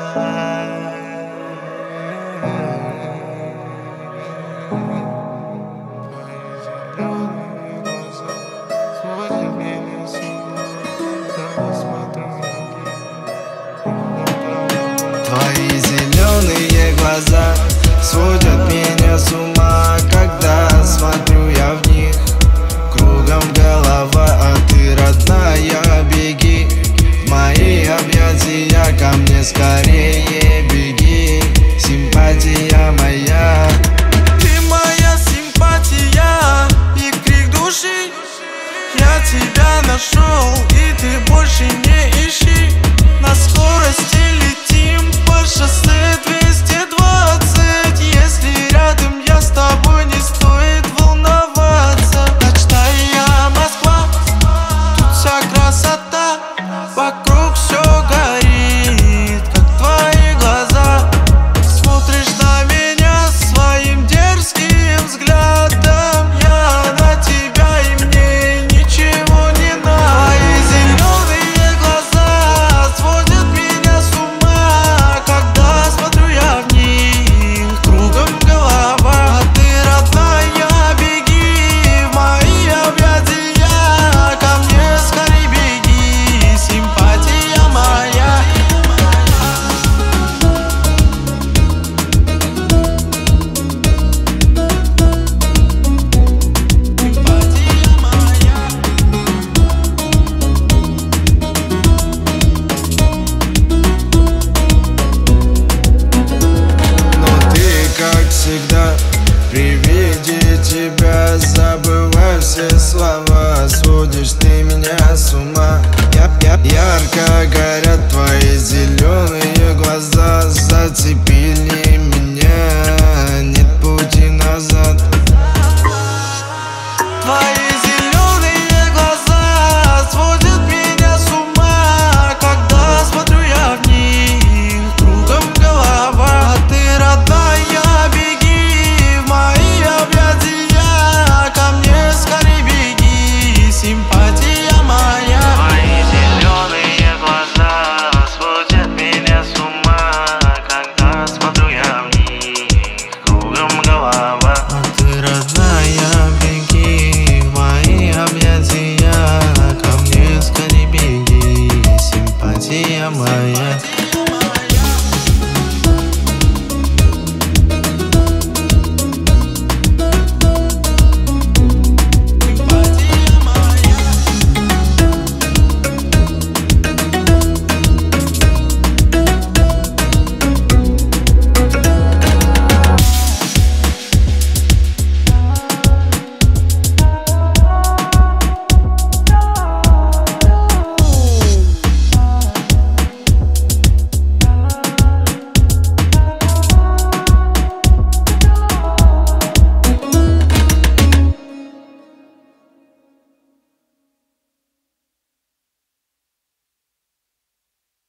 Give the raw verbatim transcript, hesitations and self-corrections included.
Твои зеленые глаза сводят меня с ума, когда смотрю я в них. Кругом голова, а ты, родная, беги в мои объятия, ко мне скорее беги, симпатия моя. Ты моя симпатия и крик души. Я тебя нашел, и ты больше не ищи. На скорости летим по шоссе двести двадцать. Если рядом я с тобой, не стоит волноваться. Ночная Москва, тут вся красота. Вокруг все горит, как твои глаза. Смотришь на меня своим дерзким взглядом. Я на тебя, и мне ничего не надо. Твои зеленые глаза сводят меня с ума, когда смотрю я в них. Кругом голова, а ты, родная, беги в мои объятия, ко мне скорей беги, симпатия моя. Симпатия моя. Но ты, как всегда, при виде тебя забываю все слова. Сводишь ты меня с ума. Я, я, ярко горят твои зеленые глаза, зацепили меня, нет пути назад. Твои зеленые глаза сводят меня с ума, когда смотрю я в них. Кругом голова, а ты, родная, беги в мои объятия, ко мне скорей беги, симпатия моя. Твои зеленые глаза сводят меня с ума, когда смотрю я в них. Кругом голова, А ты, родная, беги в мои объятия, ко мне скорей беги, симпатия моя.